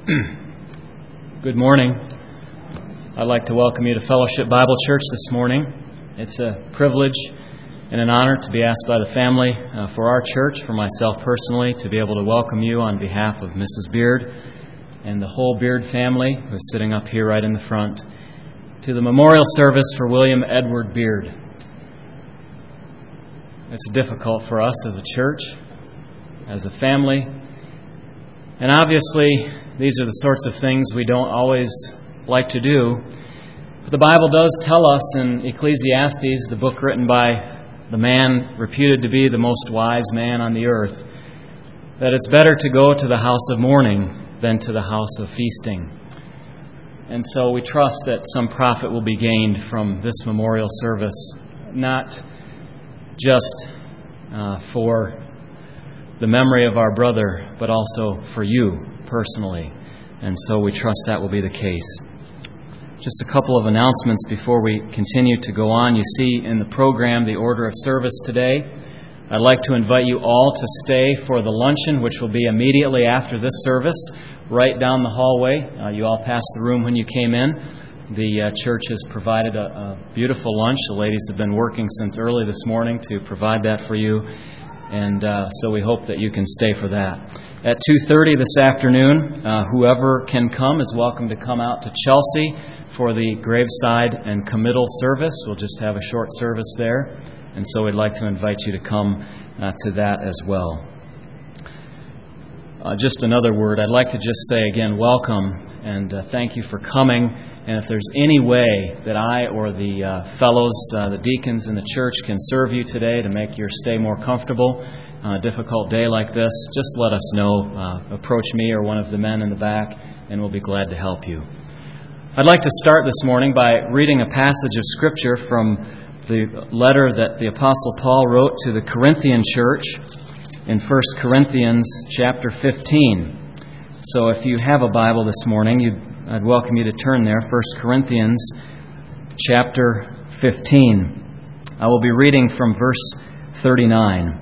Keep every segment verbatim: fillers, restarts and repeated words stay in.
Good morning. I'd like to welcome you to Fellowship Bible Church this morning. It's a privilege and an honor to be asked by the family uh, for our church, for myself personally, to be able to welcome you on behalf of Missus Beard and the whole Beard family, who's sitting up here right in the front, to the memorial service for William Edward Beard. It's difficult for us as a church, as a family, and obviously these are the sorts of things we don't always like to do. But the Bible does tell us in Ecclesiastes, the book written by the man reputed to be the most wise man on the earth, that it's better to go to the house of mourning than to the house of feasting. And so we trust that some profit will be gained from this memorial service, not just uh, for the memory of our brother, but also for you personally. And so we trust that will be the case. Just a couple of announcements before we continue to go on. You see in the program the order of service today. I'd like to invite you all to stay for the luncheon, which will be immediately after this service, right down the hallway. Uh, you all passed the room when you came in. The uh, church has provided a, a beautiful lunch. The ladies have been working since early this morning to provide that for you. And uh, so we hope that you can stay for that. At two thirty this afternoon, uh, whoever can come is welcome to come out to Chelsea for the graveside and committal service. We'll just have a short service there. And so we'd like to invite you to come uh, to that as well. Uh, just another word. I'd like to just say again, welcome and uh, thank you for coming. And if there's any way that I or the uh, fellows, uh, the deacons in the church can serve you today to make your stay more comfortable on a difficult day like this, just let us know. Uh, approach me or one of the men in the back, and we'll be glad to help you. I'd like to start this morning by reading a passage of Scripture from the letter that the Apostle Paul wrote to the Corinthian church in First Corinthians chapter fifteen. So if you have a Bible this morning, you'd I'd welcome you to turn there, First Corinthians chapter fifteen. I will be reading from verse thirty-nine.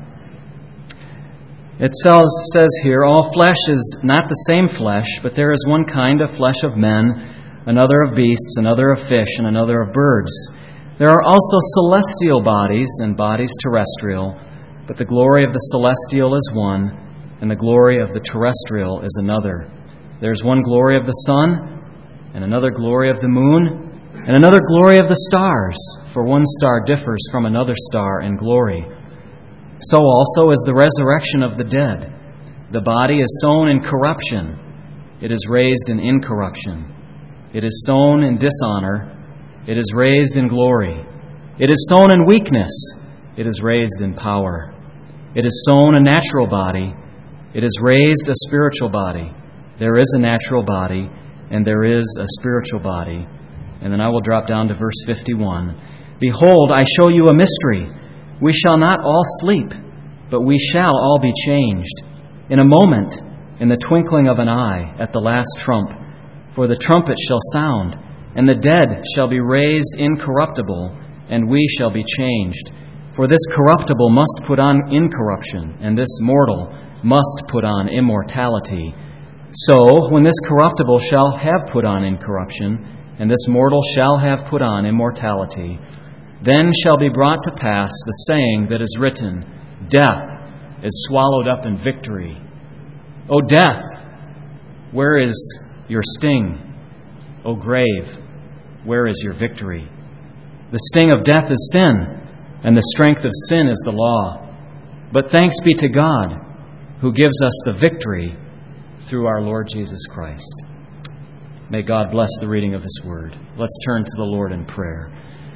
It says, says here, "All flesh is not the same flesh, but there is one kind of flesh of men, another of beasts, another of fish, and another of birds. There are also celestial bodies and bodies terrestrial, but the glory of the celestial is one, and the glory of the terrestrial is another. There's one glory of the sun, and another glory of the moon, and another glory of the stars, for one star differs from another star in glory. So also is the resurrection of the dead. The body is sown in corruption, it is raised in incorruption. It is sown in dishonor, it is raised in glory. It is sown in weakness, it is raised in power. It is sown a natural body, it is raised a spiritual body. There is a natural body, and there is a spiritual body." And then I will drop down to verse fifty-one. "Behold, I show you a mystery. We shall not all sleep, but we shall all be changed. In a moment, in the twinkling of an eye, at the last trump. For the trumpet shall sound, and the dead shall be raised incorruptible, and we shall be changed. For this corruptible must put on incorruption, and this mortal must put on immortality. So, when this corruptible shall have put on incorruption, and this mortal shall have put on immortality, then shall be brought to pass the saying that is written, Death is swallowed up in victory. O death, where is your sting? O grave, where is your victory? The sting of death is sin, and the strength of sin is the law. But thanks be to God, who gives us the victory through our Lord Jesus Christ." May God bless the reading of His Word. Let's turn to the Lord in prayer.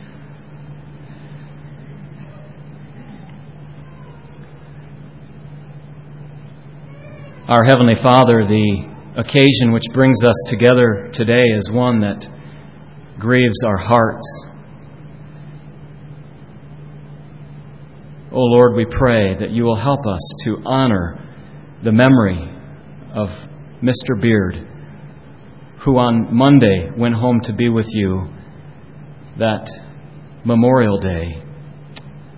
Our Heavenly Father, the occasion which brings us together today is one that grieves our hearts. O Lord, we pray that you will help us to honor the memory of Mister Beard, who on Monday went home to be with you, that Memorial Day.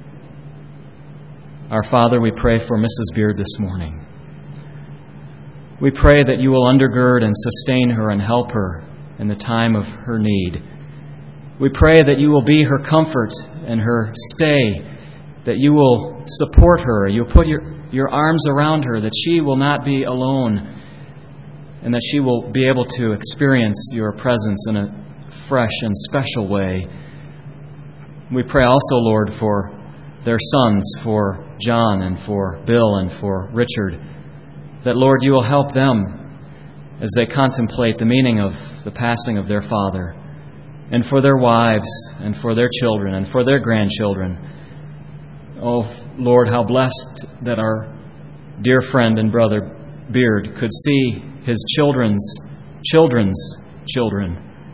Our Father, we pray for Missus Beard this morning. We pray that you will undergird and sustain her and help her in the time of her need. We pray that you will be her comfort and her stay, that you will support her, you'll put your, your arms around her, that she will not be alone, and that she will be able to experience your presence in a fresh and special way. We pray also, Lord, for their sons, for John and for Bill and for Richard, that, Lord, you will help them as they contemplate the meaning of the passing of their father, and for their wives and for their children and for their grandchildren. Oh, Lord, how blessed that our dear friend and brother Beard could see his children's children's children.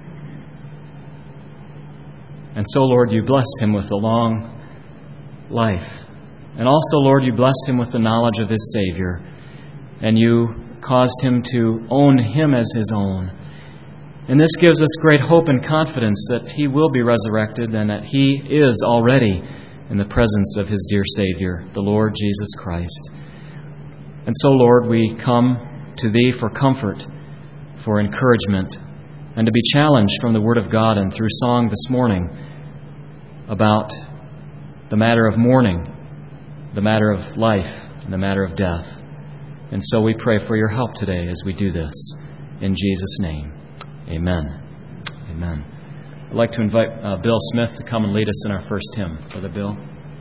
And so, Lord, you blessed him with a long life. And also, Lord, you blessed him with the knowledge of his Savior. And you caused him to own him as his own. And this gives us great hope and confidence that he will be resurrected and that he is already in the presence of his dear Savior, the Lord Jesus Christ. And so, Lord, we come to Thee for comfort, for encouragement, and to be challenged from the Word of God and through song this morning about the matter of mourning, the matter of life, and the matter of death. And so we pray for your help today as we do this. In Jesus' name, amen. Amen. I'd like to invite uh, Bill Smith to come and lead us in our first hymn. Brother Bill.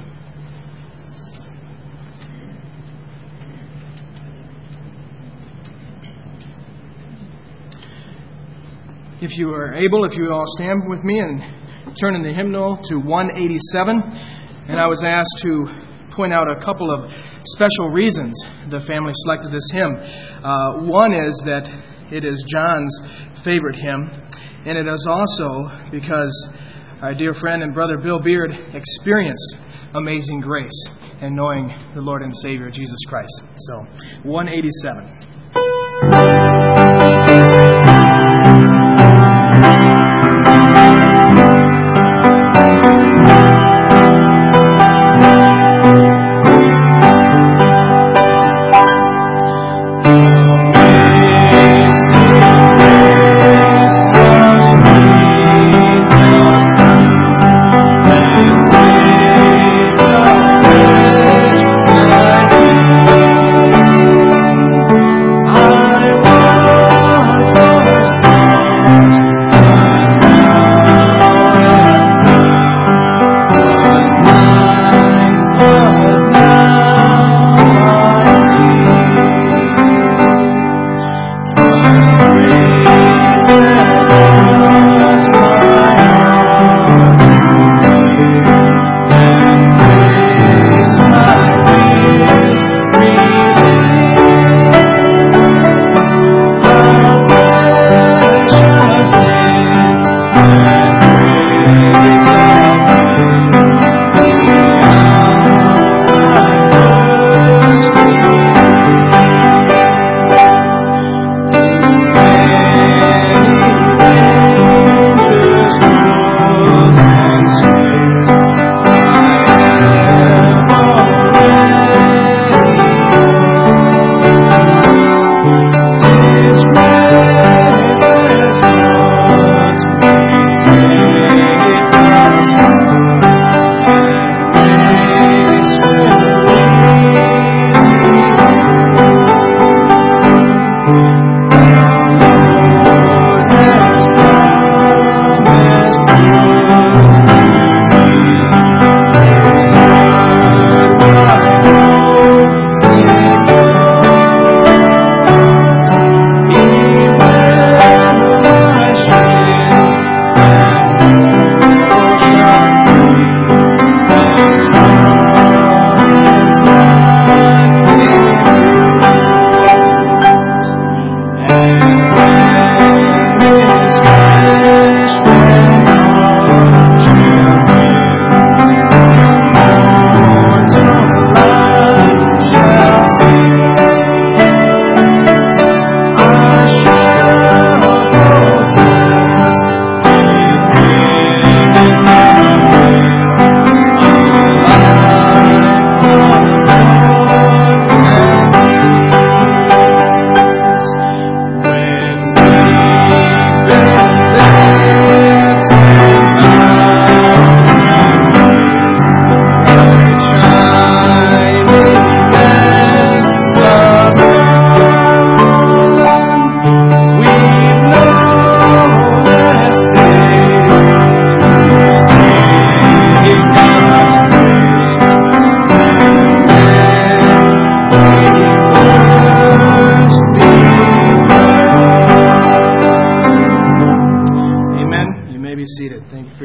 If you are able, if you would all stand with me and turn in the hymnal to one eighty-seven. And I was asked to point out a couple of special reasons the family selected this hymn. Uh, one is that it is John's favorite hymn, and it is also because our dear friend and brother Bill Beard experienced amazing grace in knowing the Lord and Savior Jesus Christ. So, one eighty-seven.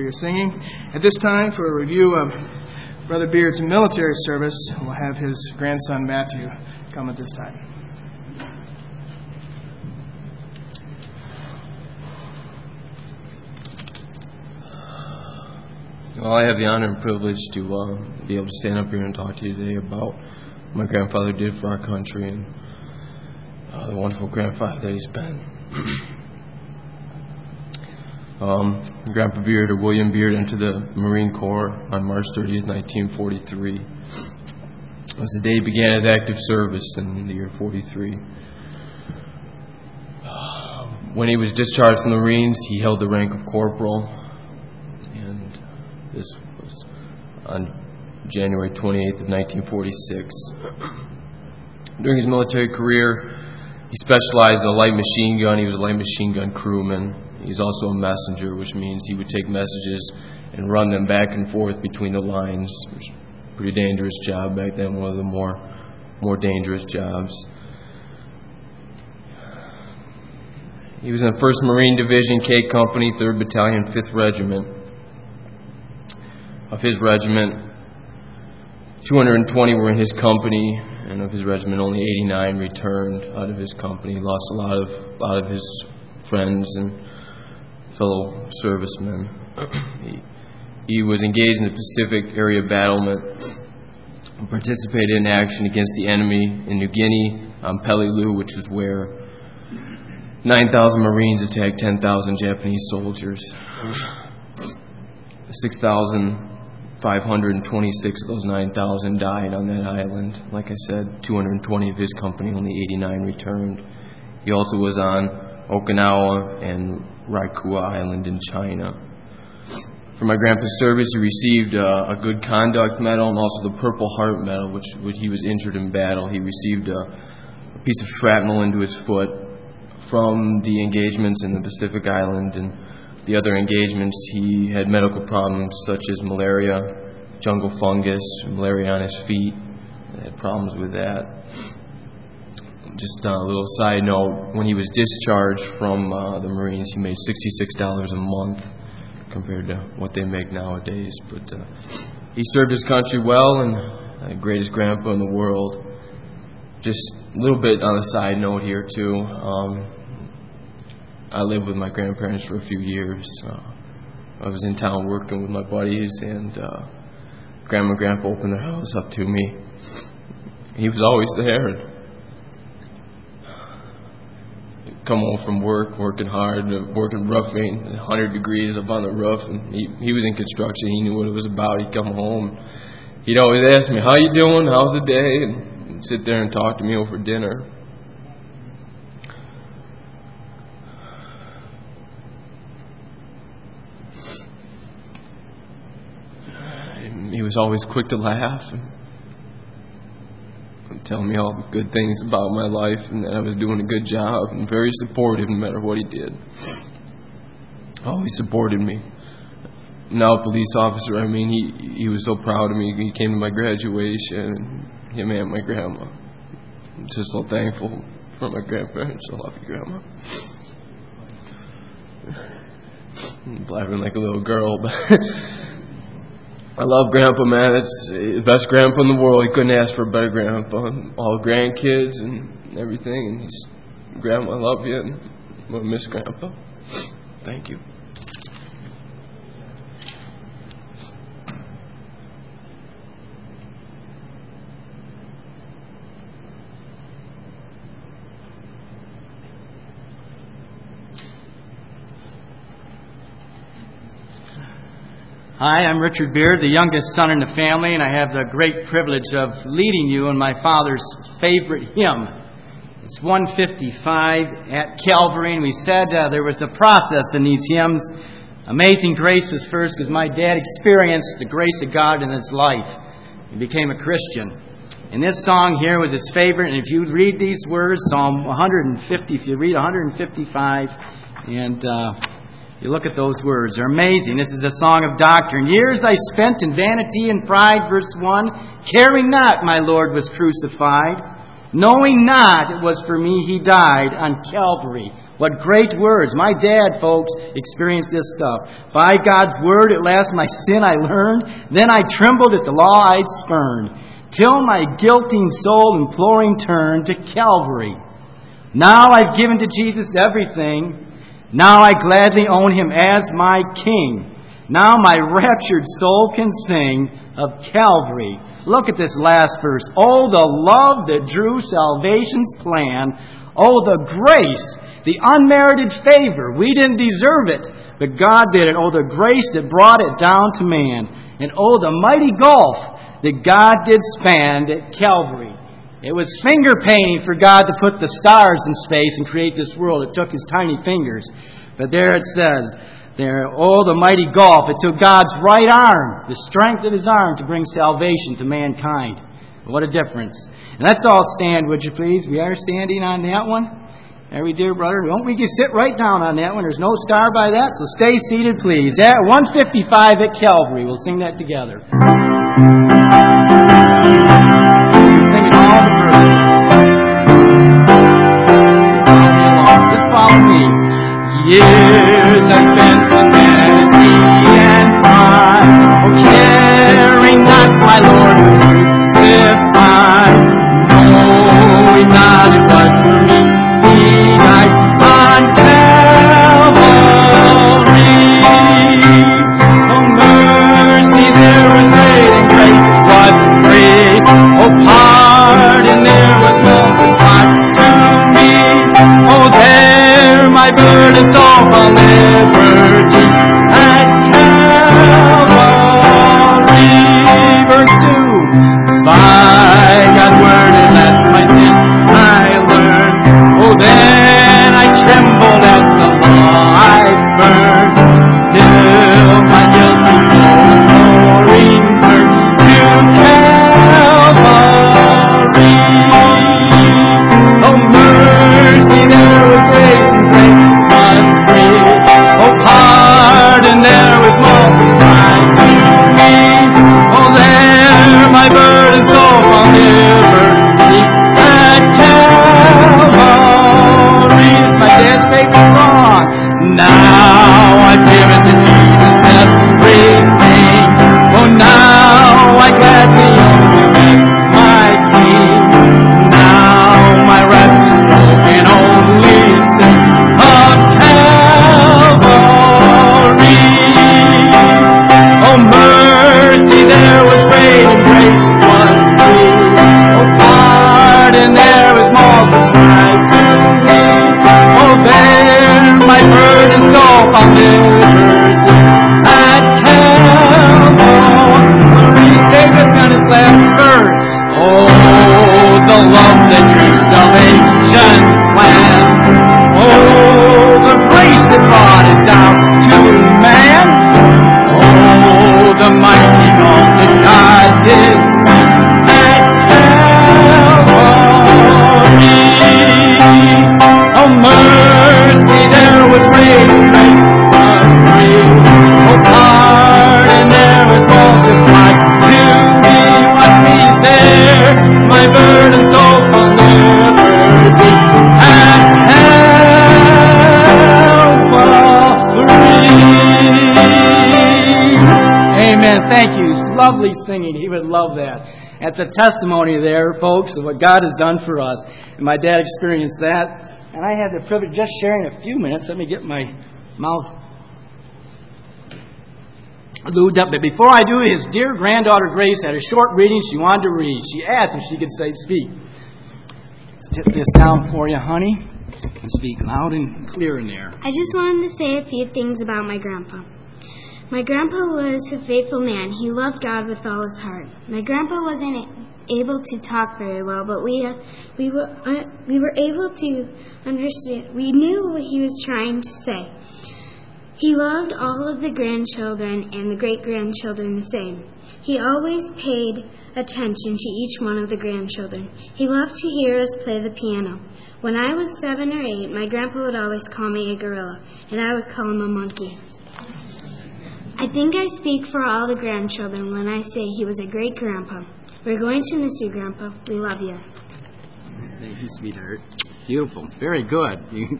your singing. At this time, for a review of Brother Beard's military service, we'll have his grandson Matthew come at this time. Well, I have the honor and privilege to uh, be able to stand up here and talk to you today about what my grandfather did for our country and uh, the wonderful grandfather that he's been. um, Grandpa Beard, or William Beard, entered the Marine Corps on March thirtieth, nineteen forty-three. It was the day he began his active service in the year forty-three. Uh, when he was discharged from the Marines, he held the rank of corporal. This was on January twenty-eighth of nineteen forty-six. During his military career, he specialized in a light machine gun. He was a light machine gun crewman. He's also a messenger, which means he would take messages and run them back and forth between the lines. It was a pretty dangerous job back then, one of the more, more dangerous jobs. He was in the first Marine Division, K Company, third Battalion, fifth Regiment. Of his regiment, two hundred twenty were in his company, and of his regiment, only eighty-nine returned out of his company. He lost a lot of a lot of his friends and fellow servicemen. he, he was engaged in the Pacific area battlement and participated in action against the enemy in New Guinea on Peleliu, which is where nine thousand Marines attacked ten thousand Japanese soldiers. six thousand five hundred twenty-six of those nine thousand died on that island. Like I said, two hundred twenty of his company, only eighty-nine returned. He also was on Okinawa and Raikua Island in China. For my grandpa's service, he received uh, a Good Conduct Medal and also the Purple Heart Medal, which, which he was injured in battle. He received a, a piece of shrapnel into his foot from the engagements in the Pacific Island, and the other engagements, he had medical problems such as malaria, jungle fungus, malaria on his feet. He had problems with that. Just uh, a little side note, when he was discharged from uh, the Marines, he made sixty-six dollars a month compared to what they make nowadays. But uh, he served his country well, and the greatest grandpa in the world. Just a little bit on a side note here, too. Um, I lived with my grandparents for a few years. Uh, I was in town working with my buddies, and uh, Grandma and Grandpa opened their house up to me. He was always there. He'd come home from work, working hard, working roughing, one hundred degrees up on the roof, and he, he was in construction. He knew what it was about. He'd come home. He'd always ask me, "How you doing? How's the day?" And sit there and talk to me over dinner. He was always quick to laugh and tell me all the good things about my life and that I was doing a good job, and very supportive no matter what he did. Always supported me. Now a police officer, I mean, he he was so proud of me. He came to my graduation, and him and my grandma. I'm just so thankful for my grandparents. I love you, Grandma. I'm blabbering like a little girl, but I love Grandpa, man. It's the best grandpa in the world. He couldn't ask for a better grandpa. All grandkids and everything. And he's, Grandma, I love you, and I'm going to miss Grandpa. Thank you. Hi, I'm Richard Beard, the youngest son in the family, and I have the great privilege of leading you in my father's favorite hymn. It's one fifty-five, At Calvary, and we said uh, there was a process in these hymns. Amazing Grace was first because my dad experienced the grace of God in his life. He became a Christian. And this song here was his favorite, and if you read these words, Psalm one fifty, if you read one fifty-five, and uh, you look at those words, they're amazing. This is a song of doctrine. Years I spent in vanity and pride, verse one, caring not my Lord was crucified, knowing not it was for me he died on Calvary. What great words. My dad, folks, experienced this stuff. By God's word, at last my sin I learned. Then I trembled at the law I'd spurned, till my guilting soul imploring turned to Calvary. Now I've given to Jesus everything. Now I gladly own him as my King. Now my raptured soul can sing of Calvary. Look at this last verse. Oh, the love that drew salvation's plan. Oh, the grace, the unmerited favor. We didn't deserve it, but God did it. Oh, the grace that brought it down to man. And oh, the mighty gulf that God did span at Calvary. It was finger painting for God to put the stars in space and create this world. It took his tiny fingers. But there it says, there, oh, the mighty gulf. It took God's right arm, the strength of his arm, to bring salvation to mankind. What a difference. And let's all stand, would you please? We are standing on that one. There we do, brother. Won't we just sit right down on that one? There's no star by that, so stay seated, please. At one fifty-five at Calvary. We'll sing that together. We'll sing it all the verses. Follow me along. Just follow me. Years I spent in vanity and pride, oh, caring not my Lord would crucify, knowing not it was for me he died on Calvary. Oh, mercy there was great and grace was free. Oh, pardon there was multiplied to me. Oh, there my burdens all found liberty at Calvary. Verse two. By God's word at last my sin I learned. Oh, then I trembled at the law I spurned, till my guilty soul imploring turned to Calvary. Oh, mercy there was grace and grace was free. Oh, pardon there was multiplied to me. Oh, there my burden soul found liberty at Calvary. Is my dad's favorite song. Now I've given to Jesus everything. Oh, now I gladly own him as my King. Now my raptured soul can only sing of Calvary. Oh, mercy there was great and grace was free. Oh, pardon there was multiplied to me. Oh, there my burden soul found liberty at Calvary. Stay with me on this last verse. Oh, the love that drew salvation's plan. Oh, the grace that brought it down to man. Oh, the mighty gulf that God did span at Calvary. Oh, mercy there was great and grace was free. Oh, pardon there was multiplied to me. What me there, my burden soul found liberty at Calvary. Amen. Thank you. It's lovely singing. He would love that. That's a testimony there, folks, of what God has done for us. And my dad experienced that. And I had the privilege of just sharing a few minutes. Let me get my mouth lubed up. But before I do, his dear granddaughter Grace had a short reading she wanted to read. She asked if she could say, speak. Let's tip this down for you, honey, and speak loud and clear in there. I just wanted to say a few things about my grandpa. My grandpa was a faithful man. He loved God with all his heart. My grandpa wasn't able to talk very well, but we uh, we were uh, we were able to understand. We knew what he was trying to say. He loved all of the grandchildren and the great-grandchildren the same. He always paid attention to each one of the grandchildren. He loved to hear us play the piano. When I was seven or eight, my grandpa would always call me a gorilla, and I would call him a monkey. I think I speak for all the grandchildren when I say he was a great grandpa. We're going to miss you, Grandpa. We love you. Thank you, sweetheart. Beautiful. Very good.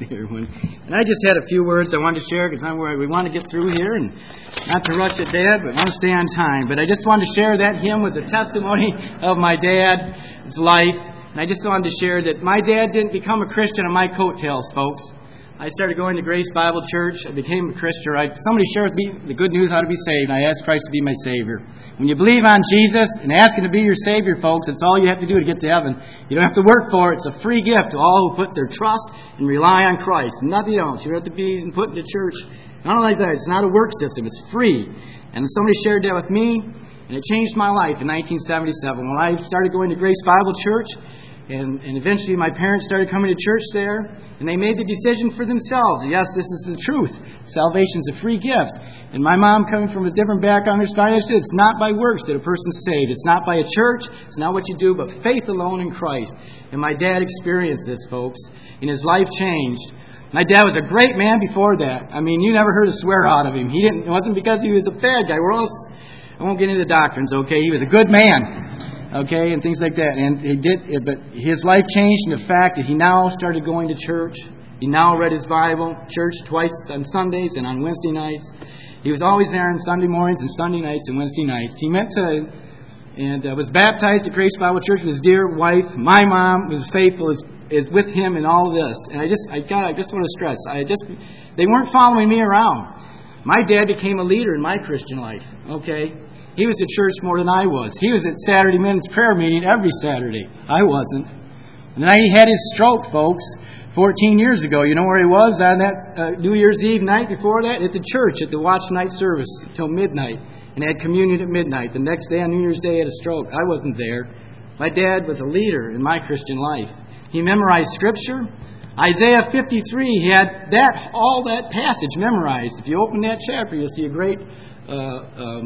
And I just had a few words I wanted to share because we want to get through here and not to rush it, Dad, but want to stay on time. But I just wanted to share that hymn was a testimony of my dad's life. And I just wanted to share that my dad didn't become a Christian on my coattails, folks. I started going to Grace Bible Church. I became a Christian. I, somebody shared with me the good news how to be saved. I asked Christ to be my Savior. When you believe on Jesus and ask Him to be your Savior, folks, that's all you have to do to get to heaven. You don't have to work for it. It's a free gift to all who put their trust and rely on Christ. Nothing else. You don't have to be put into church. Not like that. It's not a work system. It's free. And somebody shared that with me, and it changed my life in nineteen seventy-seven. When I started going to Grace Bible Church, And, and eventually my parents started coming to church there, and they made the decision for themselves. Yes, this is the truth. Salvation's a free gift. And my mom, coming from a different background, understood it's not by works that a person's saved. It's not by a church. It's not what you do, but faith alone in Christ. And my dad experienced this, folks, and his life changed. My dad was a great man before that. I mean, you never heard a swear out of him. He didn't. It wasn't because he was a bad guy. We're all, I won't get into the doctrines, okay? He was a good man. Okay, and things like that. And he did, but his life changed in the fact that he now started going to church. He now read his Bible, church twice on Sundays and on Wednesday nights. He was always there on Sunday mornings and Sunday nights and Wednesday nights. He went to and uh, was baptized at Grace Bible Church with his dear wife. My mom was faithful, is, is with him in all this. And I just, I got, I just want to stress, I just, they weren't following me around. My dad became a leader in my Christian life, okay? He was at church more than I was. He was at Saturday men's prayer meeting every Saturday. I wasn't. And then he had his stroke, folks, fourteen years ago. You know where he was on that uh, New Year's Eve night before that? At the church, at the watch night service until midnight. And had communion at midnight. The next day on New Year's Day, he had a stroke. I wasn't there. My dad was a leader in my Christian life. He memorized Scripture. Isaiah fifty-three, he had that all that passage memorized. If you open that chapter, you'll see a great uh, um,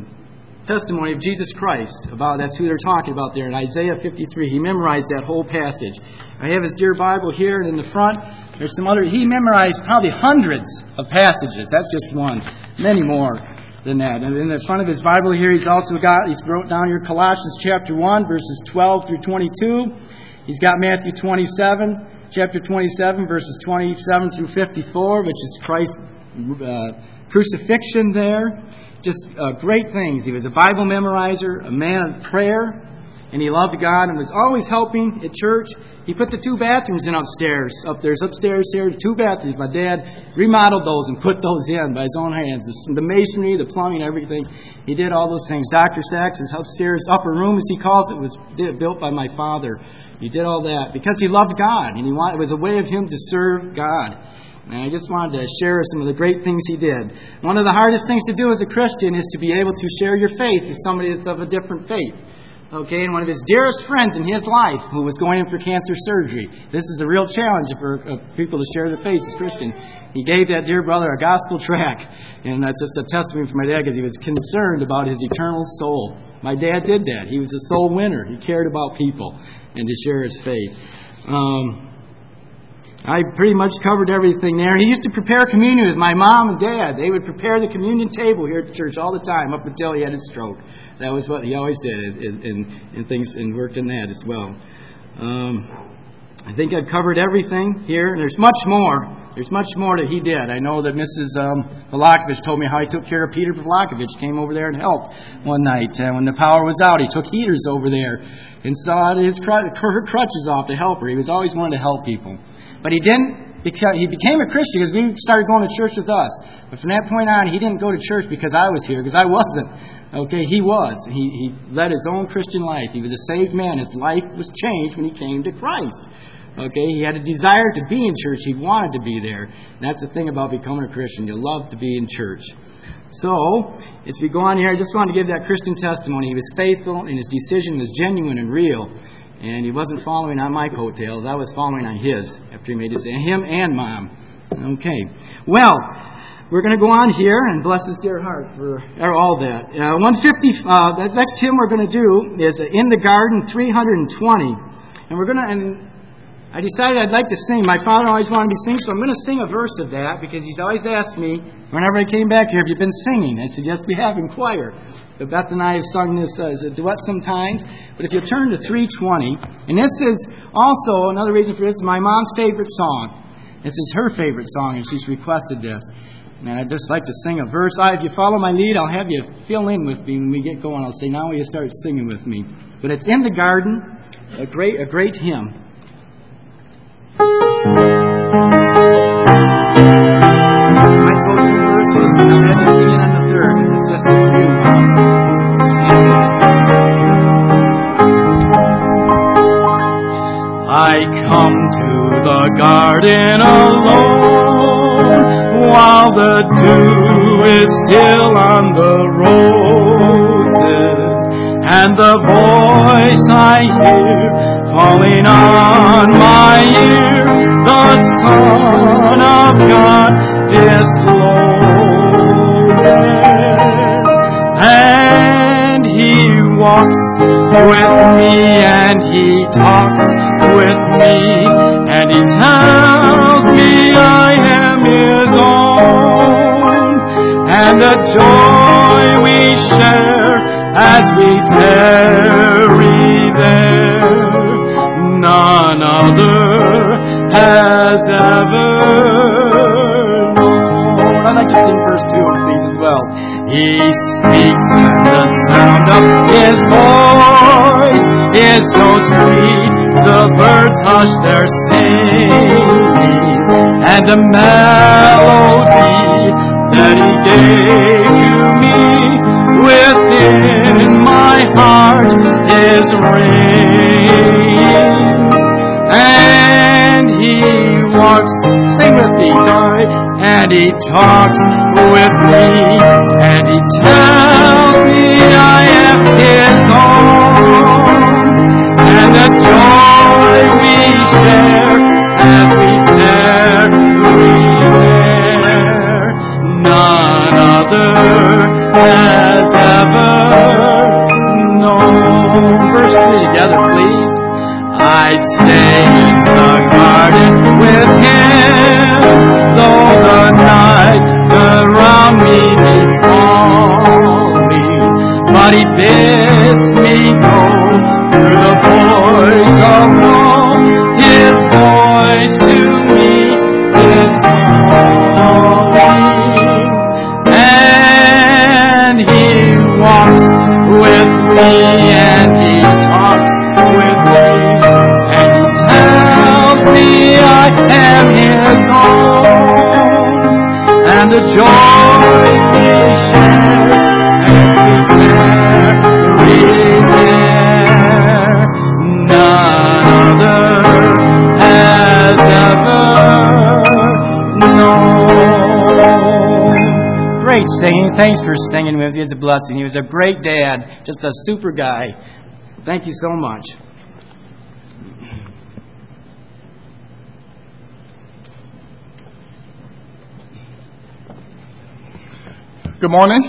uh, testimony of Jesus Christ. About that's who they're talking about there in Isaiah fifty-three. He memorized that whole passage. I have his dear Bible here, and in the front, there's some other. He memorized probably hundreds of passages. That's just one. Many more than that. And in the front of his Bible here, he's also got. He's wrote down here Colossians chapter one, verses twelve through twenty-two. He's got Matthew twenty-seven. Chapter twenty-seven, verses twenty-seven through fifty-four, which is Christ's uh, crucifixion there. Just uh, great things. He was a Bible memorizer, a man of prayer, and he loved God and was always helping at church. He put the two bathrooms in upstairs. Up there's upstairs here, two bathrooms. My dad remodeled those and put those in by his own hands. The, the masonry, the plumbing, everything. He did all those things. Doctor Sachs' upstairs upper room, as he calls it, was did, built by my father. He did all that because he loved God, and he wanted, it was a way of him to serve God. And I just wanted to share some of the great things he did. One of the hardest things to do as a Christian is to be able to share your faith with somebody that's of a different faith. Okay, and one of his dearest friends in his life, who was going in for cancer surgery. This is a real challenge for uh, people to share their faith as Christian. He gave that dear brother a gospel tract, and that's just a testimony from my dad because he was concerned about his eternal soul. My dad did that. He was a soul winner. He cared about people and to share his faith. Um, I pretty much covered everything there. He used to prepare communion with my mom and dad. They would prepare the communion table here at the church all the time up until he had his stroke. That was what he always did, and, and, and things and worked in that as well. Um, I think I've covered everything here. There's much more. There's much more that he did. I know that Missus Um, Vlakovich told me how he took care of Peter Vlakovich. Came over there and helped one night uh, when the power was out. He took heaters over there and saw his cr- her crutches off to help her. He was always wanting to help people. But he didn't, because he became a Christian because we started going to church with us. But from that point on, he didn't go to church because I was here, because I wasn't. Okay, he was. He, he led his own Christian life. He was a saved man. His life was changed when he came to Christ. Okay, he had a desire to be in church. He wanted to be there. And that's the thing about becoming a Christian. You love to be in church. So, as we go on here, I just wanted to give that Christian testimony. He was faithful, and his decision was genuine and real. And he wasn't following on my coattails. I was following on his after he made his, him and Mom. Okay. Well, we're going to go on here and bless his dear heart for all that. Uh, one fifty. Uh, the next hymn we're going to do is In the Garden three hundred twenty. And we're going to, and I decided I'd like to sing. My father always wanted me to sing, so I'm going to sing a verse of that because he's always asked me whenever I came back here, have you been singing? I said, yes, we have in choir. But Beth and I have sung this uh, as a duet sometimes. But if you turn to three twenty, and this is also another reason for this, is my mom's favorite song. This is her favorite song, and she's requested this. And I'd just like to sing a verse. I, if you follow my lead, I'll have you fill in with me when we get going. I'll say, now will you start singing with me? But it's In the Garden, a great, a great hymn. I might go two verses, and I'll have you sing it on the third. It's just as new. I come to the garden alone, while the dew is still on the roses, and the voice I hear falling on my ear, the Son of God discloses. And He walks with me, and He talks with me, and He tells me I am His own, and the joy we share as we tarry there, none other has ever known. I'd like to sing verse two, please, as well. He speaks, and the sound of His voice is so sweet, the birds hush their singing, and the melody that He gave to me within my heart is ringing. And He walks, sing with me, sorry, and He talks with me, and He tells me I am His own, and the joy we share as we tarry there, none other has ever known. Verse three together, please. I'd stay in the garden with Him, though the night around me be falling, but He bids me go through the voice of love. His voice to me is calling, and He walks with me, and He talks with me, and He tells me I am His own, and the joy we share as we tarry there, none other has ever known. Great singing. Thanks for singing with me. It's a blessing. He was a great dad, just a super guy. Thank you so much. Good morning.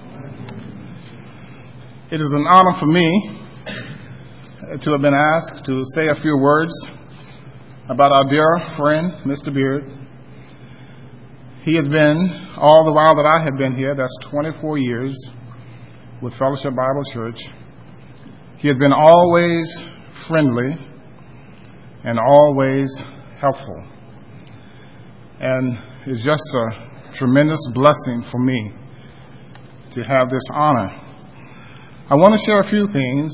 It is an honor for me to have been asked to say a few words about our dear friend, Mister Beard. He has been, all the while that I have been here, that's twenty-four years, with Fellowship Bible Church, he has been always friendly and always helpful. And it's just a tremendous blessing for me to have this honor. I want to share a few things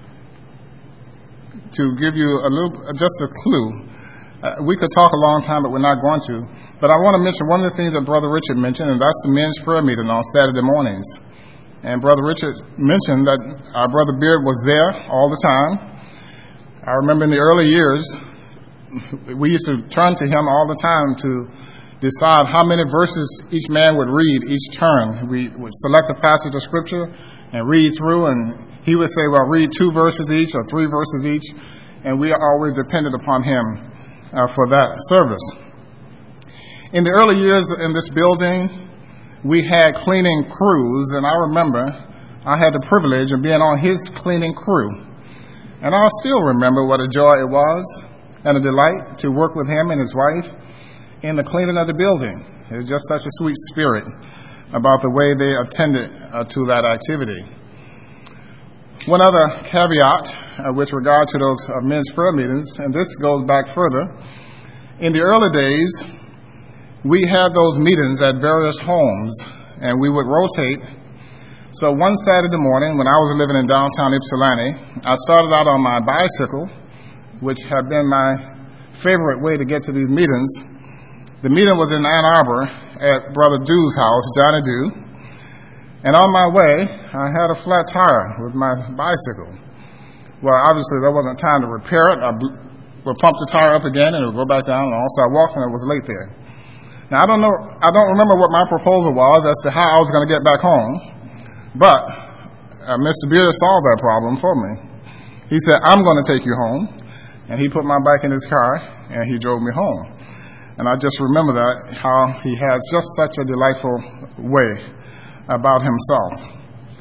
to give you a little, just a clue. Uh, we could talk a long time, but we're not going to. But I want to mention one of the things that Brother Richard mentioned, and that's the men's prayer meeting on Saturday mornings. And Brother Richard mentioned that our Brother Beard was there all the time. I remember in the early years, we used to turn to him all the time to decide how many verses each man would read each turn. We would select a passage of Scripture and read through, and he would say, well, read two verses each or three verses each, and we always depended upon him uh, for that service. In the early years in this building, we had cleaning crews, and I remember I had the privilege of being on his cleaning crew. And I still remember what a joy it was and a delight to work with him and his wife in the cleaning of the building. It was just such a sweet spirit about the way they attended uh, to that activity. One other caveat uh, with regard to those uh, men's prayer meetings, and this goes back further. In the early days, we had those meetings at various homes, and we would rotate. So one Saturday morning, when I was living in downtown Ypsilanti, I started out on my bicycle, which had been my favorite way to get to these meetings. The meeting was in Ann Arbor at Brother Dew's house, Johnny Dew. And on my way, I had a flat tire with my bicycle. Well, obviously, there wasn't time to repair it. I would pump the tire up again, and it would go back down. And also, I walked, and it was late there. Now, I don't know. I don't remember what my proposal was as to how I was going to get back home. But uh, Mister Beard solved that problem for me. He said, "I'm going to take you home," and he put my bike in his car, and he drove me home. And I just remember that, how he had just such a delightful way about himself.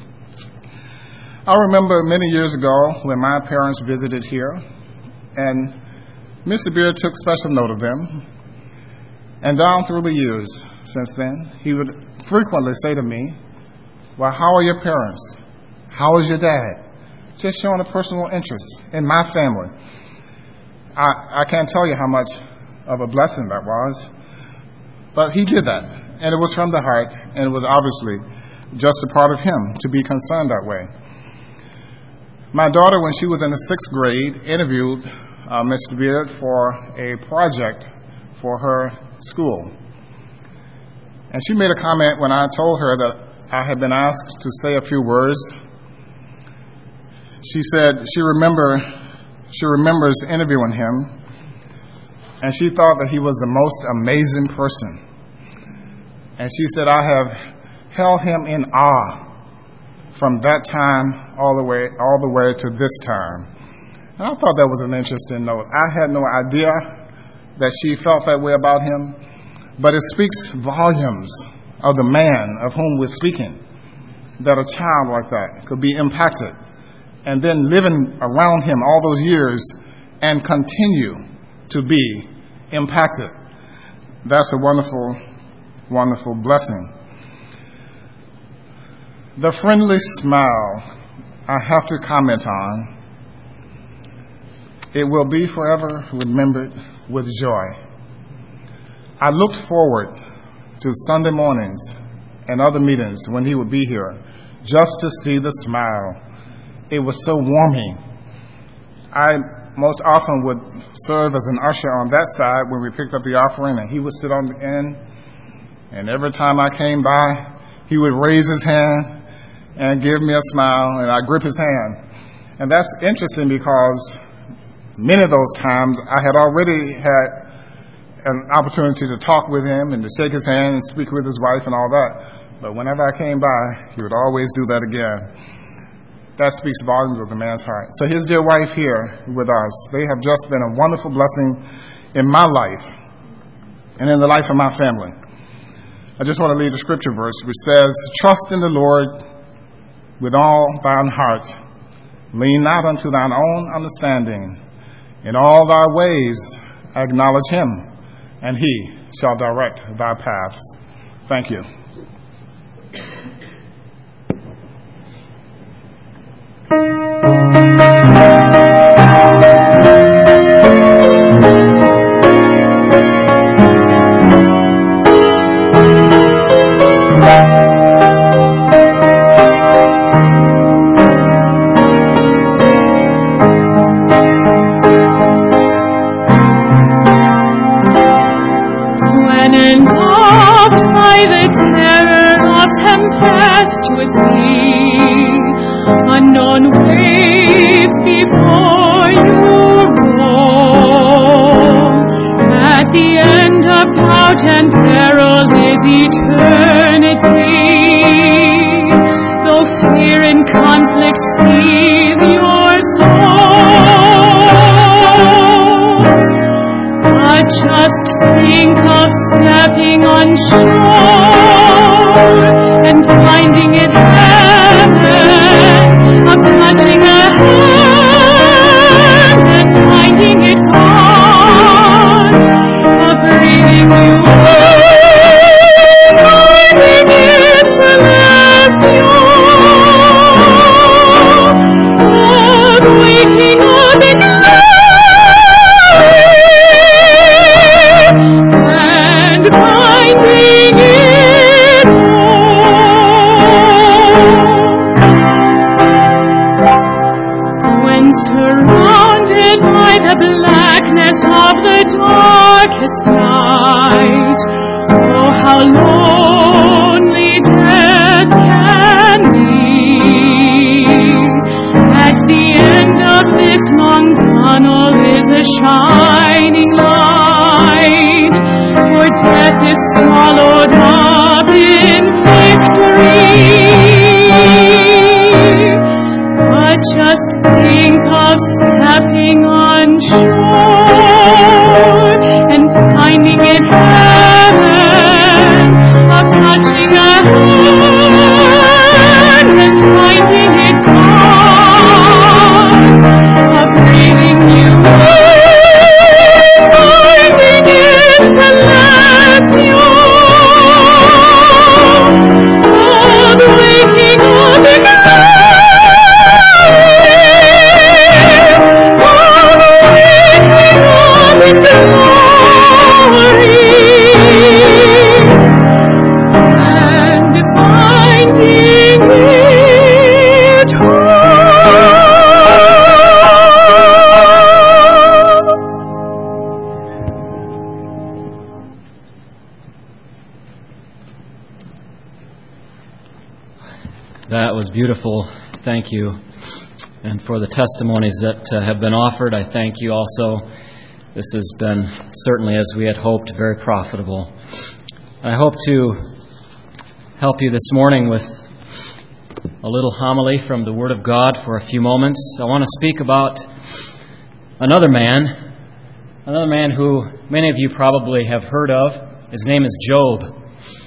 I remember many years ago when my parents visited here, and Mister Beard took special note of them. And down through the years since then, he would frequently say to me, "Well, how are your parents? How is your dad?" Just showing a personal interest in my family. I, I can't tell you how much of a blessing that was, but he did that, and it was from the heart, and it was obviously just a part of him to be concerned that way. My daughter, when she was in the sixth grade, interviewed uh, Mister Beard for a project for her school, and she made a comment when I told her that I had been asked to say a few words. She said she remember she remembers interviewing him, and she thought that he was the most amazing person. And she said, "I have held him in awe from that time all the way all the way to this time." And I thought that was an interesting note. I had no idea that she felt that way about him, but it speaks volumes of the man of whom we're speaking, that a child like that could be impacted and then living around him all those years and continue to be impacted. That's a wonderful, wonderful blessing. The friendly smile I have to comment on. It will be forever remembered with joy. I looked forward to Sunday mornings and other meetings when he would be here just to see the smile. It was so warming. I most often would serve as an usher on that side when we picked up the offering, and he would sit on the end. And every time I came by, he would raise his hand and give me a smile, and I'd grip his hand. And that's interesting because many of those times I had already had an opportunity to talk with him and to shake his hand and speak with his wife and all that. But whenever I came by, he would always do that again. That speaks volumes of the man's heart. So his dear wife here with us, they have just been a wonderful blessing in my life and in the life of my family. I just want to read a scripture verse which says, "Trust in the Lord with all thine heart. Lean not unto thine own understanding. In all thy ways acknowledge him, and he shall direct thy paths." Thank you. Unknown waves before you roll. At the end of doubt and peril is eternity. Though fear and conflict seize your soul, but just think of stepping on shore and finding it heaven, of touching a hand and finding it hard. darkest night. Oh, how lonely death can be. At the end of this long tunnel is a shining light, for death is swallowed up in victory. But just think of stepping on shore and finding it heaven, of touching a hand and finding it God, of breathing new life, finding it celestial, of waking up again. And finding it That was beautiful. Thank you. And for the testimonies that uh, have been offered, I thank you also. This has been, certainly as we had hoped, very profitable. I hope to help you this morning with a little homily from the Word of God for a few moments. I want to speak about another man, another man who many of you probably have heard of. His name is Job.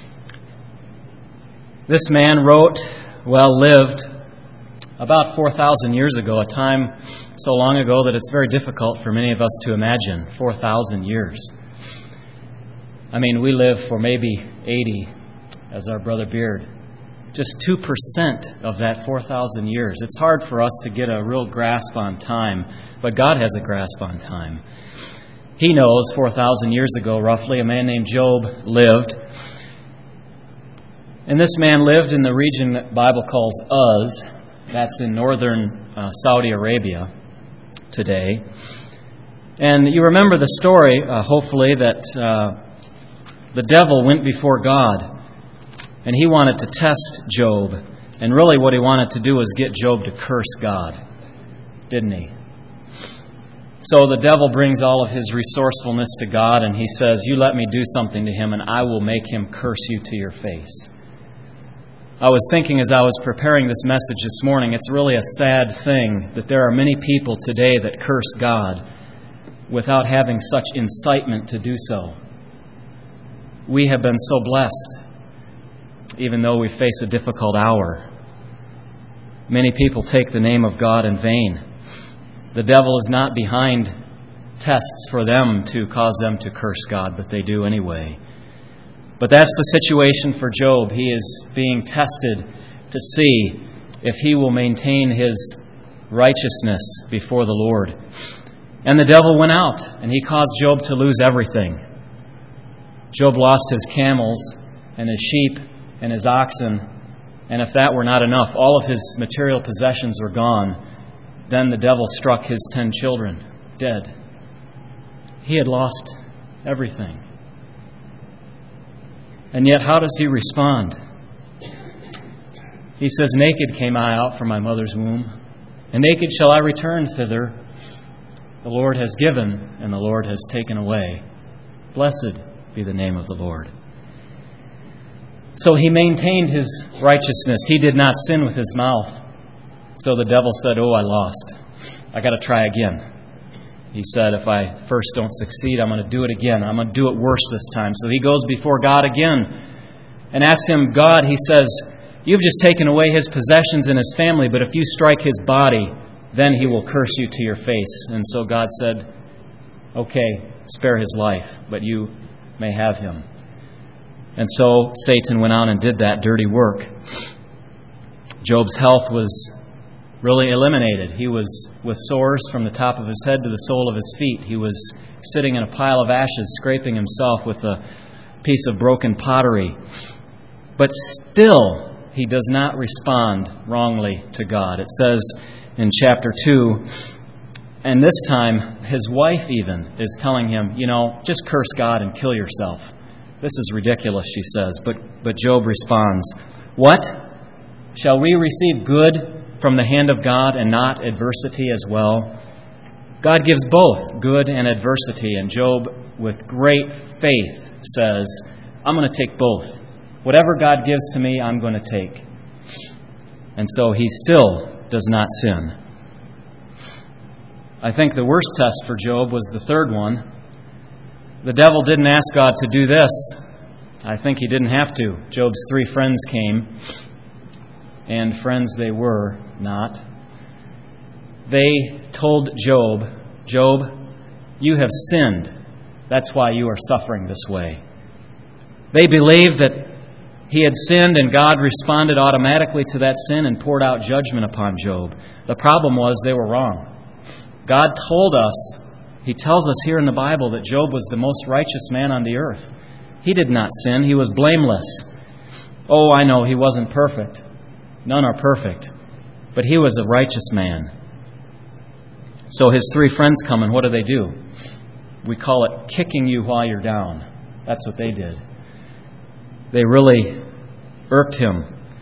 This man wrote, well, lived about four thousand years ago, a time so long ago that it's very difficult for many of us to imagine, four thousand years. I mean, we live for maybe eighty, as our brother Beard. Just two percent of that four thousand years. It's hard for us to get a real grasp on time, but God has a grasp on time. He knows four thousand years ago, roughly, a man named Job lived. And this man lived in the region that the Bible calls Uz. That's in northern uh, Saudi Arabia today. And you remember the story, uh, hopefully, that uh, the devil went before God. And he wanted to test Job. And really what he wanted to do was get Job to curse God. Didn't he? So the devil brings all of his resourcefulness to God, and he says, you let me do something to him, and I will make him curse you to your face. I was thinking as I was preparing this message this morning, it's really a sad thing that there are many people today that curse God without having such incitement to do so. We have been so blessed, even though we face a difficult hour. Many people take the name of God in vain. The devil is not behind tests for them to cause them to curse God, but they do anyway. But that's the situation for Job. He is being tested to see if he will maintain his righteousness before the Lord. And the devil went out, and he caused Job to lose everything. Job lost his camels and his sheep and his oxen, and if that were not enough, all of his material possessions were gone. Then the devil struck his ten children dead. He had lost everything. And yet, how does he respond? He says, naked came I out from my mother's womb, and naked shall I return thither. The Lord has given, and the Lord has taken away. Blessed be the name of the Lord. So he maintained his righteousness. He did not sin with his mouth. So the devil said, oh, I lost. I got to try again. He said, if I first don't succeed, I'm going to do it again. I'm going to do it worse this time. So he goes before God again and asks him, God, he says, you've just taken away his possessions and his family, but if you strike his body, then he will curse you to your face. And so God said, okay, spare his life, but you may have him. And so Satan went on and did that dirty work. Job's health was really eliminated. He was with sores from the top of his head to the sole of his feet. He was sitting in a pile of ashes, scraping himself with a piece of broken pottery. But still, he does not respond wrongly to God. It says in chapter two, And this time, his wife even is telling him, you know, just curse God and kill yourself. This is ridiculous, she says. But, but Job responds, what? Shall we receive good from the hand of God and not adversity as well? God gives both good and adversity, and Job, with great faith, says, I'm going to take both. Whatever God gives to me, I'm going to take. And so he still does not sin. I think the worst test for Job was the third one. The devil didn't ask God to do this. I think he didn't have to. Job's three friends came, and friends they were not. They told Job, Job, you have sinned. That's why you are suffering this way. They believed that he had sinned, and God responded automatically to that sin and poured out judgment upon Job. The problem was they were wrong. God told us, He tells us here in the Bible that Job was the most righteous man on the earth. He did not sin. He was blameless. Oh, I know he wasn't perfect. None are perfect. But he was a righteous man. So his three friends come, and what do they do? We call it kicking you while you're down. That's what they did. They really irked him.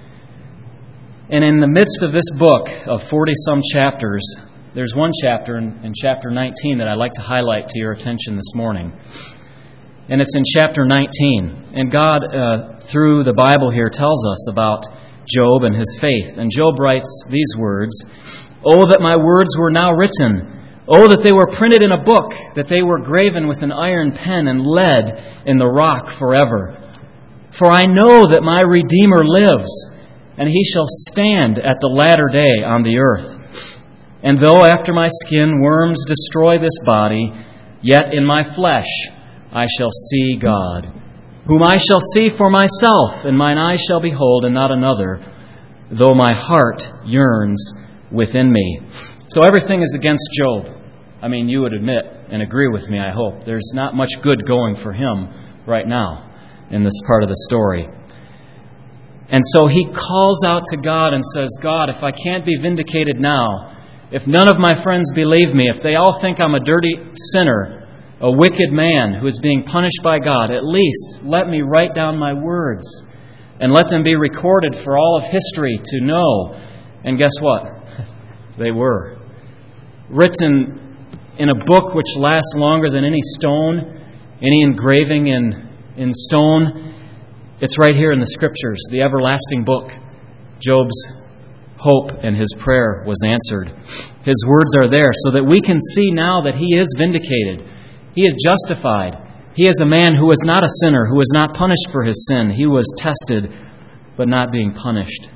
And in the midst of this book of forty-some chapters, there's one chapter in, in chapter nineteen that I'd like to highlight to your attention this morning. And it's in chapter nineteen. And God, uh, through the Bible here, tells us about Job and his faith. And Job writes these words, "Oh, that my words were now written. Oh, that they were printed in a book, that they were graven with an iron pen and lead in the rock forever. For I know that my Redeemer lives, and he shall stand at the latter day on the earth. And though after my skin worms destroy this body, yet in my flesh I shall see God, whom I shall see for myself, and mine eyes shall behold, and not another, though my heart yearns within me." So everything is against Job. I mean, you would admit and agree with me, I hope. There's not much good going for him right now in this part of the story. And so he calls out to God and says, God, if I can't be vindicated now, if none of my friends believe me, if they all think I'm a dirty sinner, a wicked man who is being punished by God, at least let me write down my words and let them be recorded for all of history to know. And guess what? They were. Written in a book which lasts longer than any stone, any engraving in, in stone. It's right here in the Scriptures, the everlasting book. Job's hope and his prayer was answered. His words are there so that we can see now that he is vindicated. He is justified. He is a man who was not a sinner, who was not punished for his sin. He was tested, but not being punished.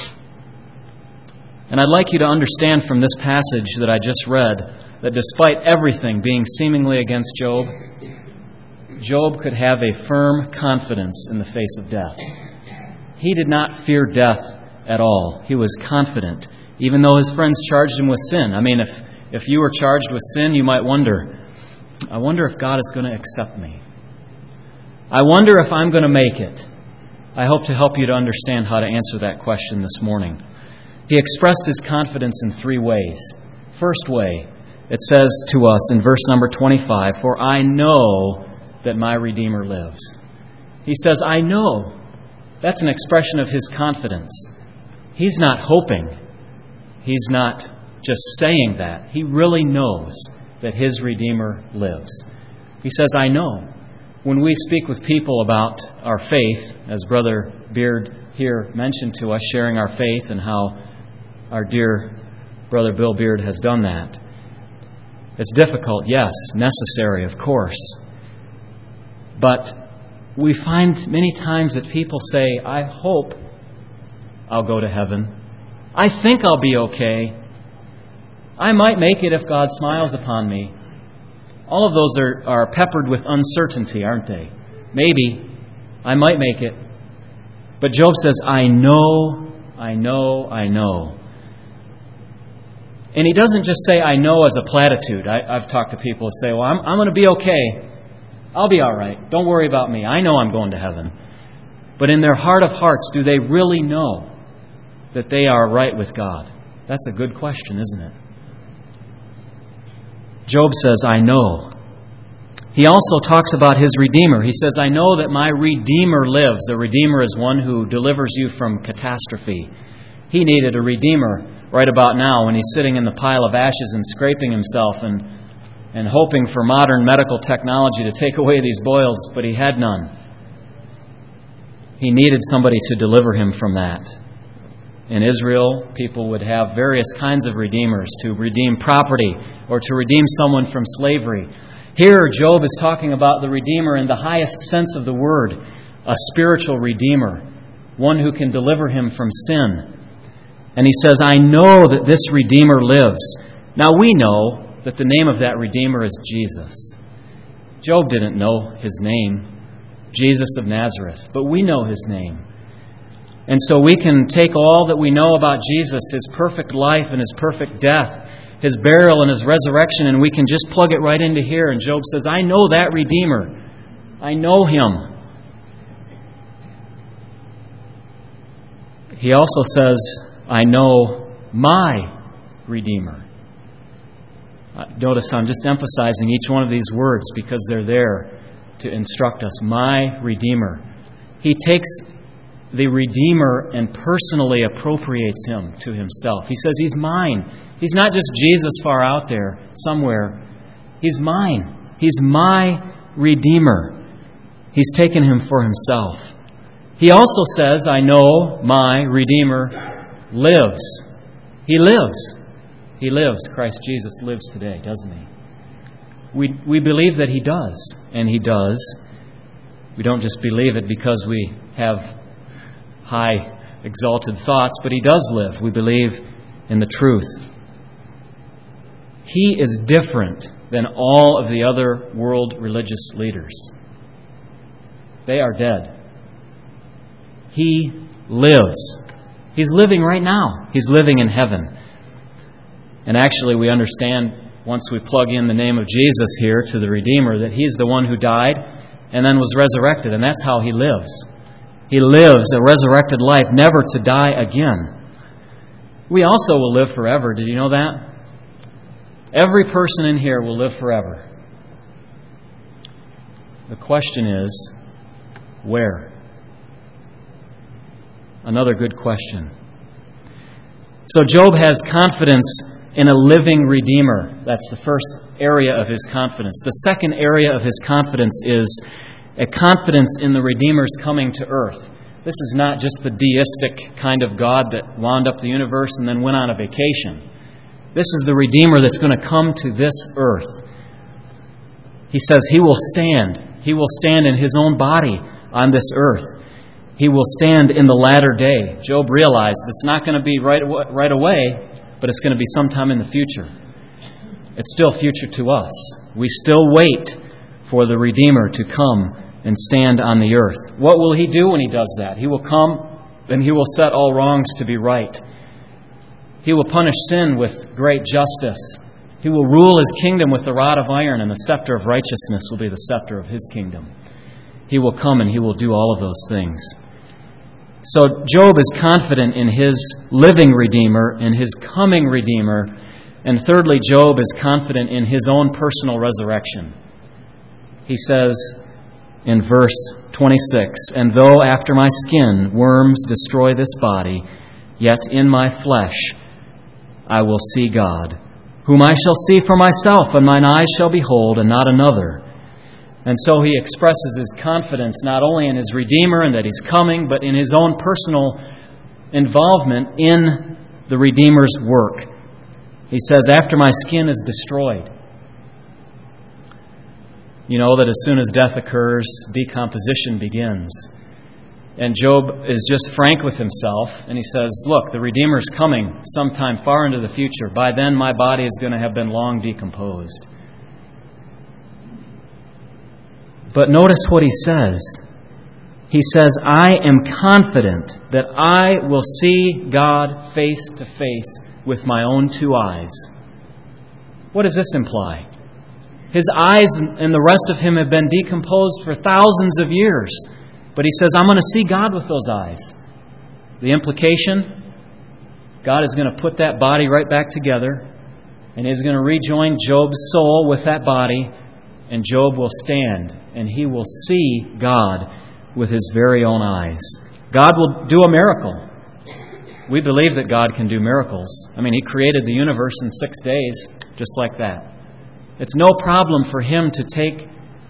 And I'd like you to understand from this passage that I just read that despite everything being seemingly against Job, Job could have a firm confidence in the face of death. He did not fear death at all. He was confident, even though his friends charged him with sin. I mean, if, if you were charged with sin, you might wonder, I wonder if God is going to accept me. I wonder if I'm going to make it. I hope to help you to understand how to answer that question this morning. He expressed his confidence in three ways. First way, it says to us in verse number twenty-five, "For I know that my Redeemer lives." He says, I know. That's an expression of his confidence. He's not hoping. He's not just saying that. He really knows that his Redeemer lives. He says, I know. When we speak with people about our faith, as Brother Beard here mentioned to us, sharing our faith and how our dear Brother Bill Beard has done that. It's difficult, yes, necessary, of course. But we find many times that people say, I hope I'll go to heaven. I think I'll be okay. I might make it if God smiles upon me. All of those are, are peppered with uncertainty, aren't they? Maybe. I might make it. But Job says, I know, I know, I know. And he doesn't just say, I know as a platitude. I, I've talked to people who say, well, I'm, I'm going to be okay. I'll be all right. Don't worry about me. I know I'm going to heaven. But in their heart of hearts, do they really know that they are right with God? That's a good question, isn't it? Job says, I know. He also talks about his Redeemer. He says, I know that my Redeemer lives. A Redeemer is one who delivers you from catastrophe. He needed a Redeemer right about now when he's sitting in the pile of ashes and scraping himself and, and hoping for modern medical technology to take away these boils, but he had none. He needed somebody to deliver him from that. In Israel, people would have various kinds of redeemers to redeem property or to redeem someone from slavery. Here, Job is talking about the Redeemer in the highest sense of the word, a spiritual Redeemer, one who can deliver him from sin. And he says, I know that this Redeemer lives. Now we know that the name of that Redeemer is Jesus. Job didn't know his name, Jesus of Nazareth, but we know his name. And so we can take all that we know about Jesus, his perfect life and his perfect death, his burial and his resurrection, and we can just plug it right into here. And Job says, I know that Redeemer. I know him. He also says, I know my Redeemer. Notice I'm just emphasizing each one of these words because they're there to instruct us. My Redeemer. He takes the Redeemer and personally appropriates him to himself. He says, he's mine. He's not just Jesus far out there somewhere. He's mine. He's my Redeemer. He's taken him for himself. He also says, I know my Redeemer lives. He lives. He lives. Christ Jesus lives today, doesn't he? We, we believe that he does, and he does. We don't just believe it because we have high, exalted thoughts, but he does live. We believe in the truth. He is different than all of the other world religious leaders. They are dead. He lives. He's living right now. He's living in heaven. And actually, we understand once we plug in the name of Jesus here to the Redeemer that he's the one who died and then was resurrected, and that's how he lives. He lives a resurrected life, never to die again. We also will live forever. Did you know that? Every person in here will live forever. The question is, where? Another good question. So Job has confidence in a living Redeemer. That's the first area of his confidence. The second area of his confidence is a confidence in the Redeemer's coming to earth. This is not just the deistic kind of God that wound up the universe and then went on a vacation. This is the Redeemer that's going to come to this earth. He says he will stand. He will stand in his own body on this earth. He will stand in the latter day. Job realized it's not going to be right, right away, but it's going to be sometime in the future. It's still future to us. We still wait for the Redeemer to come and stand on the earth. What will he do when he does that? He will come and he will set all wrongs to be right. He will punish sin with great justice. He will rule his kingdom with the rod of iron, and the scepter of righteousness will be the scepter of his kingdom. He will come and he will do all of those things. So Job is confident in his living Redeemer, in his coming Redeemer. And thirdly, Job is confident in his own personal resurrection. He says in verse twenty-six, And though after my skin worms destroy this body, yet in my flesh I will see God, whom I shall see for myself, and mine eyes shall behold, and not another. And so he expresses his confidence not only in his Redeemer and that he's coming, but in his own personal involvement in the Redeemer's work. He says, after my skin is destroyed. You know that as soon as death occurs, decomposition begins. And Job is just frank with himself, and he says, look, the Redeemer's coming sometime far into the future. By then my body is going to have been long decomposed. But notice what he says. He says, I am confident that I will see God face to face with my own two eyes. What does this imply? His eyes and the rest of him have been decomposed for thousands of years. But he says, I'm going to see God with those eyes. The implication, God is going to put that body right back together. And He's going to rejoin Job's soul with that body, and Job will stand, and he will see God with his very own eyes. God will do a miracle. We believe that God can do miracles. I mean, He created the universe in six days, just like that. It's no problem for Him to take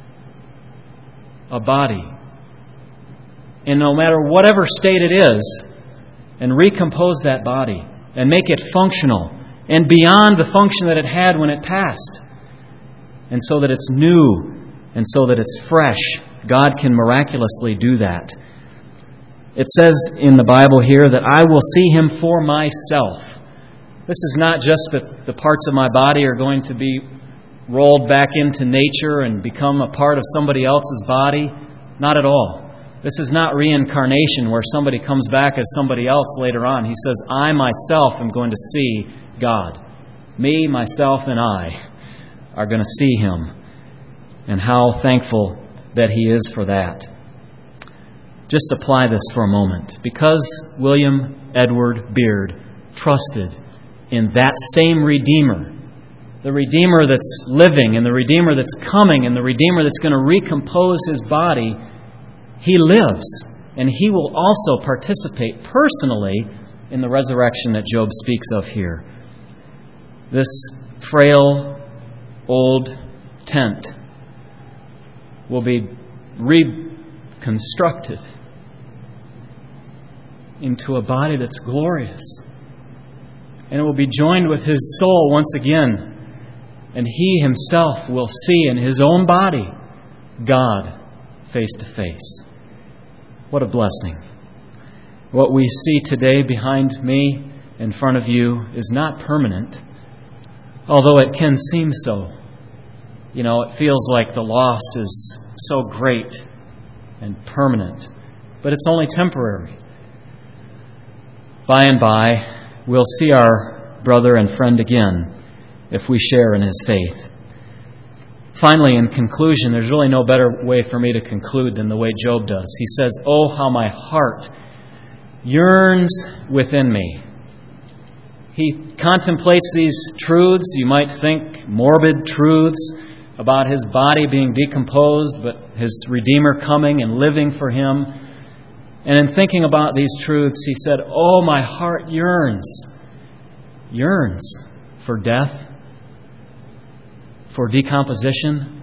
a body, and no matter whatever state it is, and recompose that body, and make it functional, and beyond the function that it had when it passed, and so that it's new, and so that it's fresh. God can miraculously do that. It says in the Bible here that I will see Him for myself. This is not just that the parts of my body are going to be rolled back into nature and become a part of somebody else's body. Not at all. This is not reincarnation where somebody comes back as somebody else later on. He says, I myself am going to see God. Me, myself, and I are going to see Him. And how thankful that He is for that. Just apply this for a moment. Because William Edward Beard trusted in that same Redeemer, the Redeemer that's living and the Redeemer that's coming and the Redeemer that's going to recompose His body, He lives. And He will also participate personally in the resurrection that Job speaks of here. This frail, old tent will be reconstructed into a body that's glorious. And it will be joined with His soul once again. And He Himself will see in His own body God face to face. What a blessing. What we see today behind me, in front of you, is not permanent, although it can seem so. You know, it feels like the loss is so great and permanent, but it's only temporary. By and by, we'll see our brother and friend again if we share in his faith. Finally, in conclusion, there's really no better way for me to conclude than the way Job does. He says, "Oh, how my heart yearns within me." He contemplates these truths, you might think morbid truths, about his body being decomposed, but his Redeemer coming and living for him. And in thinking about these truths, he said, "Oh, my heart yearns." Yearns for death, for decomposition.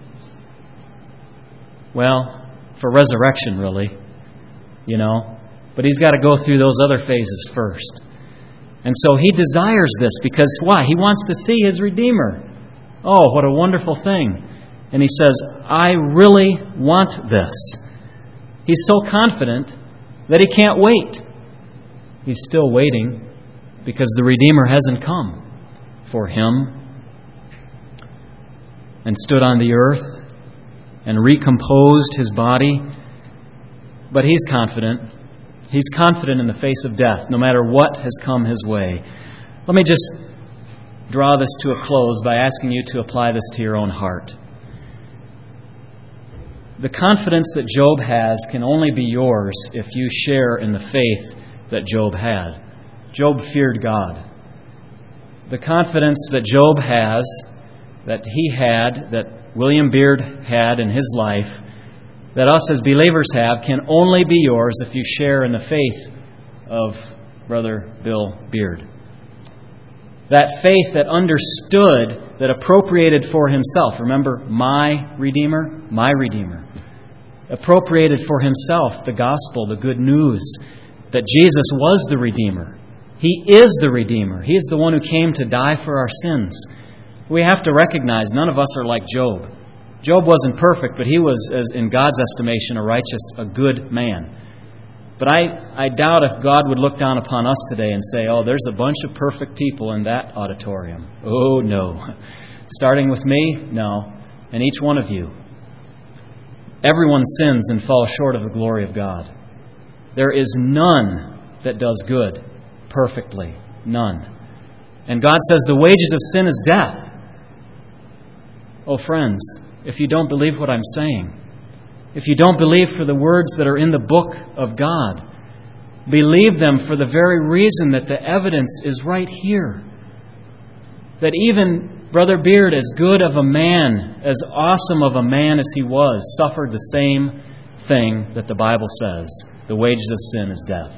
Well, for resurrection, really, you know. But he's got to go through those other phases first. And so he desires this because, why? He wants to see his Redeemer. Oh, what a wonderful thing. And he says, I really want this. He's so confident that he can't wait. He's still waiting because the Redeemer hasn't come for him and stood on the earth and recomposed his body. But he's confident. He's confident in the face of death, no matter what has come his way. Let me just draw this to a close by asking you to apply this to your own heart. The confidence that Job has can only be yours if you share in the faith that Job had. Job feared God. The confidence that Job has, that he had, that William Beard had in his life, that us as believers have, can only be yours if you share in the faith of Brother Bill Beard. That faith that understood, that appropriated for himself. Remember, my Redeemer, my Redeemer. Appropriated for himself the gospel, the good news, that Jesus was the Redeemer. He is the Redeemer. He is the one who came to die for our sins. We have to recognize none of us are like Job. Job wasn't perfect, but he was, as in God's estimation, a righteous, a good man. But I, I doubt if God would look down upon us today and say, oh, there's a bunch of perfect people in that auditorium. Oh, no. Starting with me? No. And each one of you. Everyone sins and falls short of the glory of God. There is none that does good perfectly. None. And God says the wages of sin is death. Oh, friends, if you don't believe what I'm saying, if you don't believe for the words that are in the book of God, believe them for the very reason that the evidence is right here. that even Brother Beard, as good of a man, as awesome of a man as he was, suffered the same thing that the Bible says. The wages of sin is death.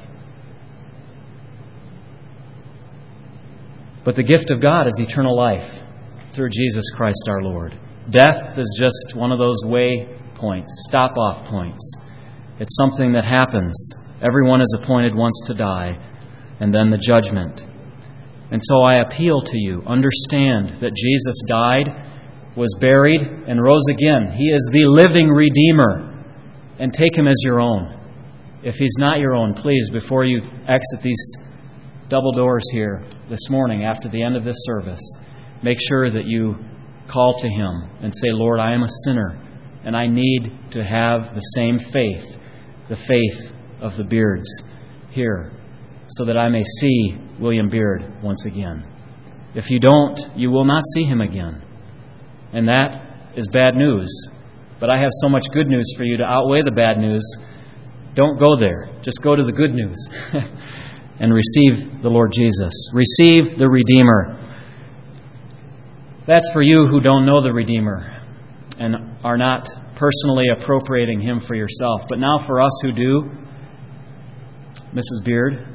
But the gift of God is eternal life through Jesus Christ our Lord. Death is just one of those waypoints, stop-off points. It's something that happens. Everyone is appointed once to die, and then the judgment. And so I appeal to you, understand that Jesus died, was buried, and rose again. He is the living Redeemer, and take Him as your own. If He's not your own, please, before you exit these double doors here this morning after the end of this service, make sure that you call to Him and say, Lord, I am a sinner, and I need to have the same faith, the faith of the Beards here, so that I may see William Beard once again. If you don't, you will not see him again. And that is bad news. But I have so much good news for you to outweigh the bad news. Don't go there. Just go to the good news and receive the Lord Jesus. Receive the Redeemer. That's for you who don't know the Redeemer and are not personally appropriating Him for yourself. But now for us who do, Missus Beard,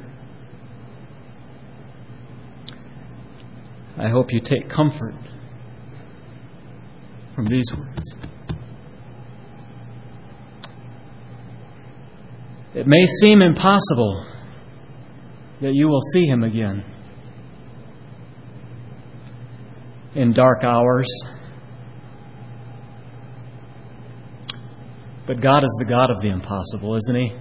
I hope you take comfort from these words. It may seem impossible that you will see Him again in dark hours, but God is the God of the impossible, isn't He?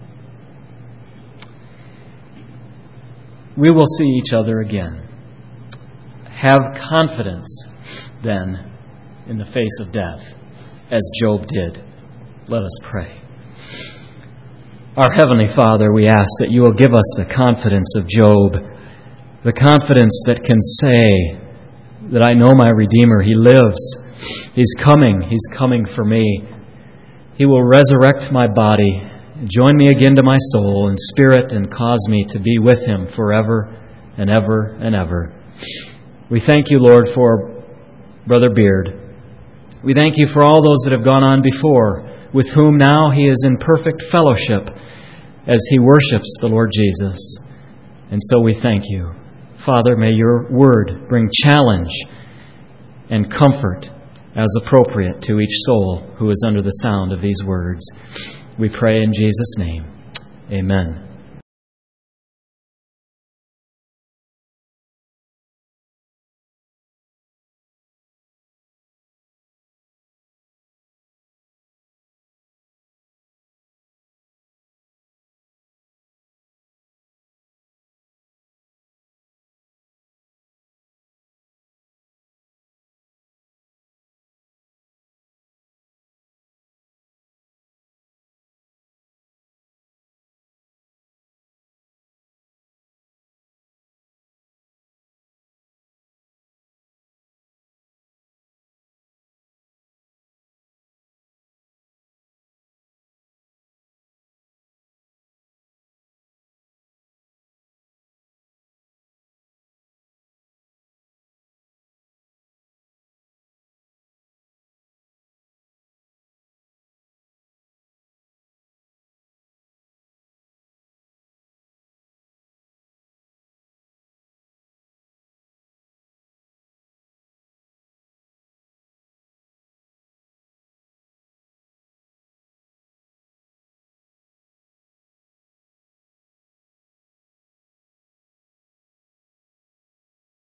We will see each other again. Have confidence, then, in the face of death, as Job did. Let us pray. Our Heavenly Father, we ask that You will give us the confidence of Job, the confidence that can say that I know my Redeemer. He lives. He's coming. He's coming for me. He will resurrect my body, join me again to my soul and spirit, and cause me to be with Him forever and ever and ever. We thank You, Lord, for Brother Beard. We thank You for all those that have gone on before, with whom now he is in perfect fellowship as he worships the Lord Jesus. And so we thank You. Father, may Your word bring challenge and comfort as appropriate to each soul who is under the sound of these words. We pray in Jesus' name. Amen.